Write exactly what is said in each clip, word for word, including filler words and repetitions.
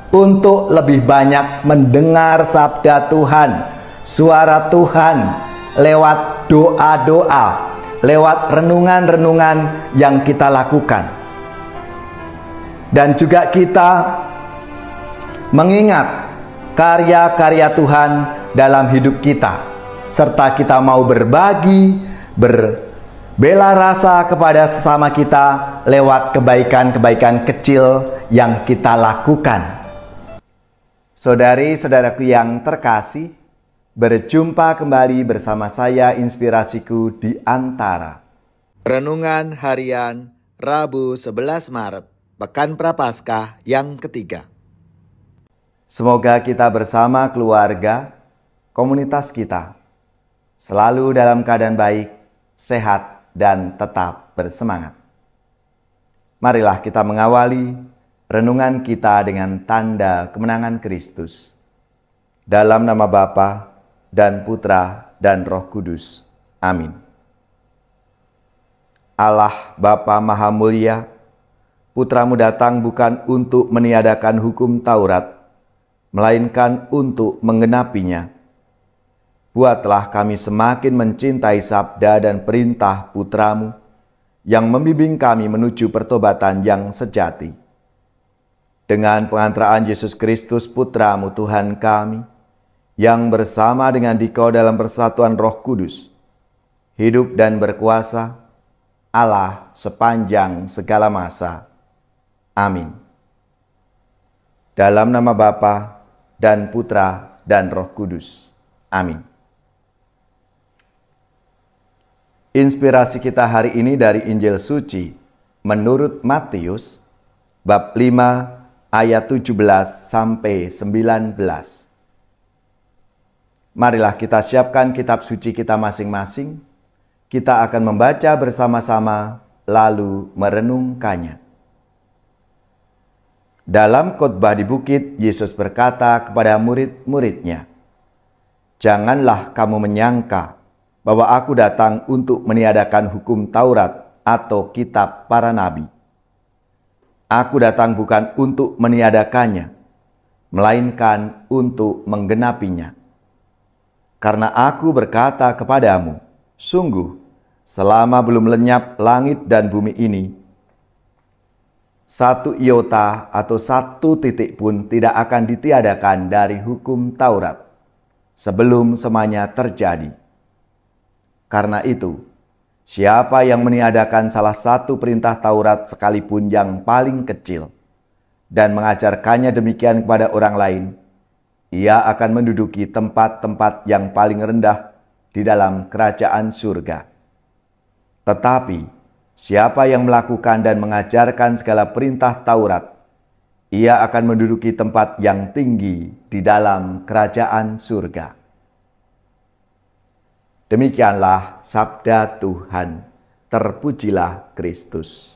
untuk lebih banyak mendengar sabda Tuhan, suara Tuhan lewat doa-doa, lewat renungan-renungan yang kita lakukan. Dan juga kita mengingat karya-karya Tuhan dalam hidup kita, serta kita mau berbagi, berbela rasa kepada sesama kita lewat kebaikan-kebaikan kecil yang kita lakukan. Saudari-saudaraku yang terkasih, berjumpa kembali bersama saya Inspirasiku di Antara. Renungan Harian Rabu sebelas Maret, Pekan Prapaskah yang ketiga. Semoga kita bersama keluarga, komunitas kita, selalu dalam keadaan baik, sehat, dan tetap bersemangat. Marilah kita mengawali renungan kita dengan tanda kemenangan Kristus. Dalam nama Bapa dan Putra dan Roh Kudus. Amin. Allah Bapa Maha Mulia, Putramu datang bukan untuk meniadakan hukum Taurat, melainkan untuk menggenapinya. Buatlah kami semakin mencintai sabda dan perintah Putramu, yang membimbing kami menuju pertobatan yang sejati. Dengan pengantaraan Yesus Kristus Putramu Tuhan kami, yang bersama dengan Dikau dalam persatuan Roh Kudus, hidup dan berkuasa, Allah sepanjang segala masa. Amin. Dalam nama Bapa dan Putra dan Roh Kudus. Amin. Inspirasi kita hari ini dari Injil Suci menurut Matius, bab lima ayat tujuh belas sampai sembilan belas. Marilah kita siapkan kitab suci kita masing-masing. Kita akan membaca bersama-sama lalu merenungkannya. Dalam khotbah di bukit, Yesus berkata kepada murid-muridnya, "Janganlah kamu menyangka bahwa aku datang untuk meniadakan hukum Taurat atau kitab para nabi. Aku datang bukan untuk meniadakannya, melainkan untuk menggenapinya. Karena aku berkata kepadamu, sungguh, selama belum lenyap langit dan bumi ini, satu iota atau satu titik pun tidak akan ditiadakan dari hukum Taurat sebelum semuanya terjadi. Karena itu, siapa yang meniadakan salah satu perintah Taurat sekalipun yang paling kecil dan mengajarkannya demikian kepada orang lain, ia akan menduduki tempat-tempat yang paling rendah di dalam kerajaan surga. Tetapi siapa yang melakukan dan mengajarkan segala perintah Taurat, ia akan menduduki tempat yang tinggi di dalam kerajaan surga." Demikianlah sabda Tuhan. Terpujilah Kristus.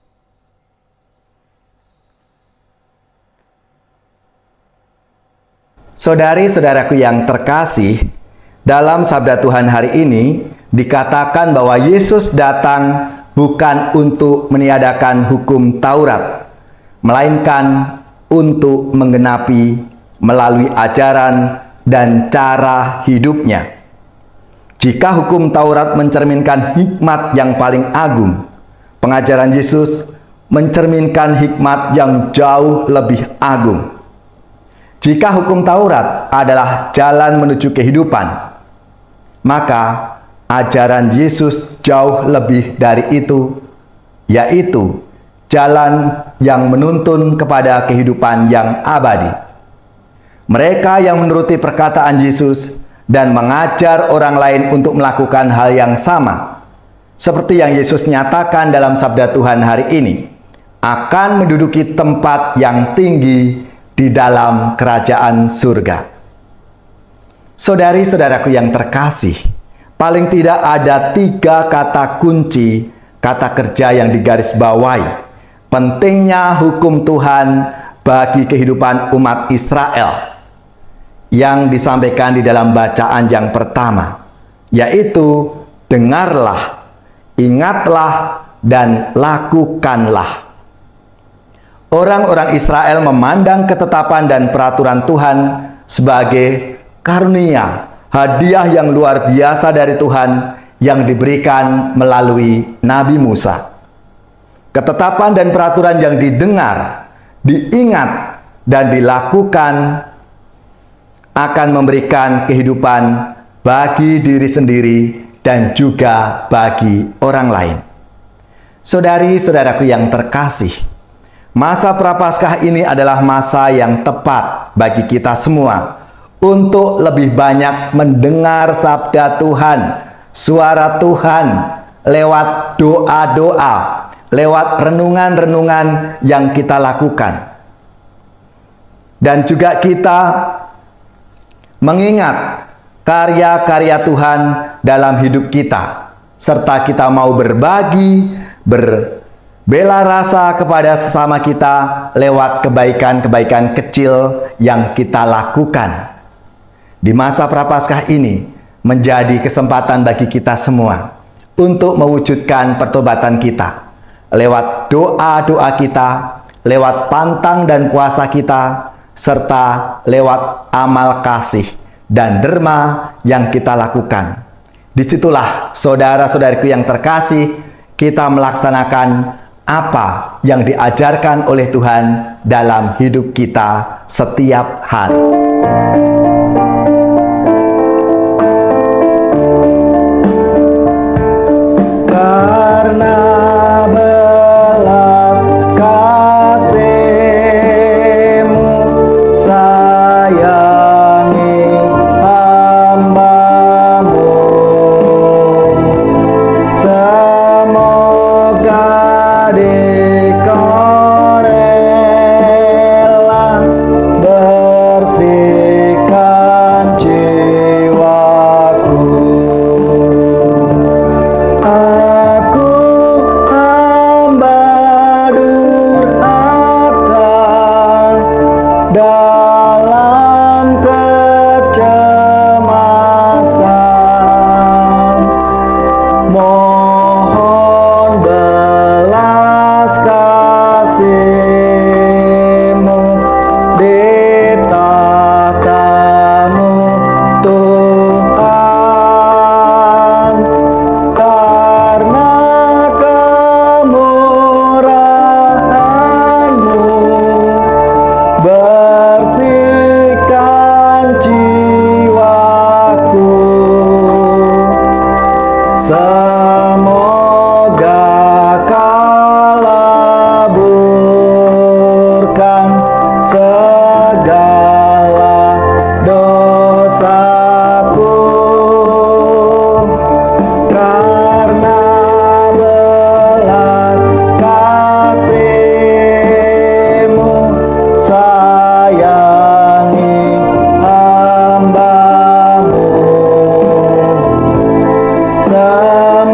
Saudari-saudaraku yang terkasih, dalam sabda Tuhan hari ini dikatakan bahwa Yesus datang bukan untuk meniadakan hukum Taurat, melainkan untuk menggenapi melalui ajaran dan cara hidupnya. Jika hukum Taurat mencerminkan hikmat yang paling agung, pengajaran Yesus mencerminkan hikmat yang jauh lebih agung. Jika hukum Taurat adalah jalan menuju kehidupan, maka ajaran Yesus jauh lebih dari itu, yaitu jalan yang menuntun kepada kehidupan yang abadi. Mereka yang menuruti perkataan Yesus dan mengajar orang lain untuk melakukan hal yang sama, seperti yang Yesus nyatakan dalam sabda Tuhan hari ini, akan menduduki tempat yang tinggi di dalam kerajaan surga. Saudari-saudaraku yang terkasih, paling tidak ada tiga kata kunci, kata kerja yang digarisbawahi pentingnya hukum Tuhan bagi kehidupan umat Israel yang disampaikan di dalam bacaan yang pertama, yaitu dengarlah, ingatlah, dan lakukanlah. orang-orang Israel memandang ketetapan dan peraturan Tuhan sebagai karunia, hadiah yang luar biasa dari Tuhan yang diberikan melalui Nabi Musa. Ketetapan dan peraturan yang didengar, diingat, dan dilakukan akan memberikan kehidupan bagi diri sendiri dan juga bagi orang lain. Saudari-saudaraku yang terkasih, masa Prapaskah ini adalah masa yang tepat bagi kita semua untuk lebih banyak mendengar sabda Tuhan, suara Tuhan lewat doa-doa, lewat renungan-renungan yang kita lakukan. Dan juga kita mengingat karya-karya Tuhan dalam hidup kita, serta kita mau berbagi, berbela rasa kepada sesama kita lewat kebaikan-kebaikan kecil yang kita lakukan. Di masa Prapaskah ini menjadi kesempatan bagi kita semua untuk mewujudkan pertobatan kita lewat doa-doa kita, lewat pantang dan puasa kita, serta lewat amal kasih dan derma yang kita lakukan. Disitulah saudara-saudariku yang terkasih, kita melaksanakan apa yang diajarkan oleh Tuhan dalam hidup kita setiap hari. Karena belas kasih-Mu sayangi hamba-Mu, semoga Dikau rela bersihkan jiwaku. Aku hamba durhaka dalam kecemasan, mohon belas kasih-Mu di tahta-Mu Tuhan, karena kemurahan-Mu bersihkan jiwaku. Semoga Kau leburkan segala dosaku, karena belas kasih-Mu sayangi hamba-Mu.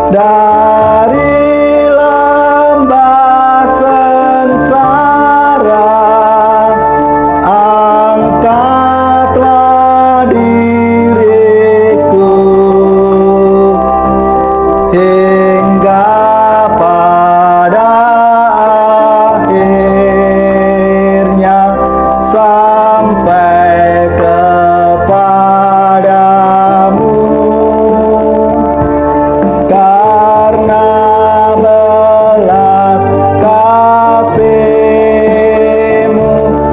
dari lembah sengsara, angkatlah diriku hingga pada akhirnya sampai kepadamu. Karena belas kasih-Mu,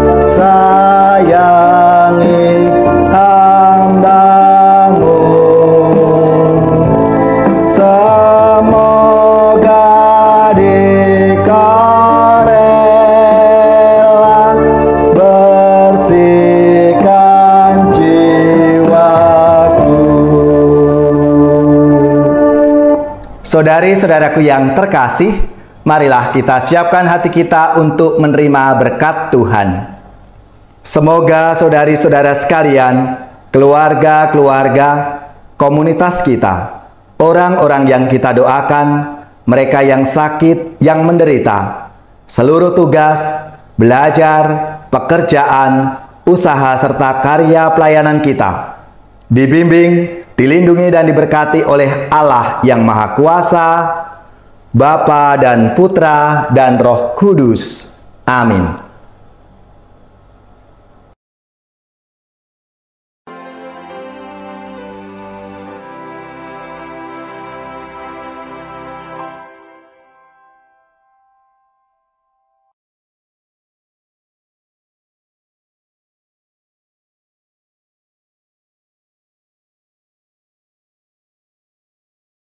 sayangi hamba-Mu. Semoga Dikau rela bersihkan jiwaku. Saudari-saudaraku yang terkasih, marilah kita siapkan hati kita untuk menerima berkat Tuhan. Semoga saudari-saudara sekalian, keluarga-keluarga, komunitas kita, orang-orang yang kita doakan, mereka yang sakit, yang menderita, seluruh tugas, belajar, pekerjaan, usaha, serta karya pelayanan kita, dibimbing, dilindungi dan diberkati oleh Allah yang Maha Kuasa, Bapa dan Putra dan Roh Kudus. Amin.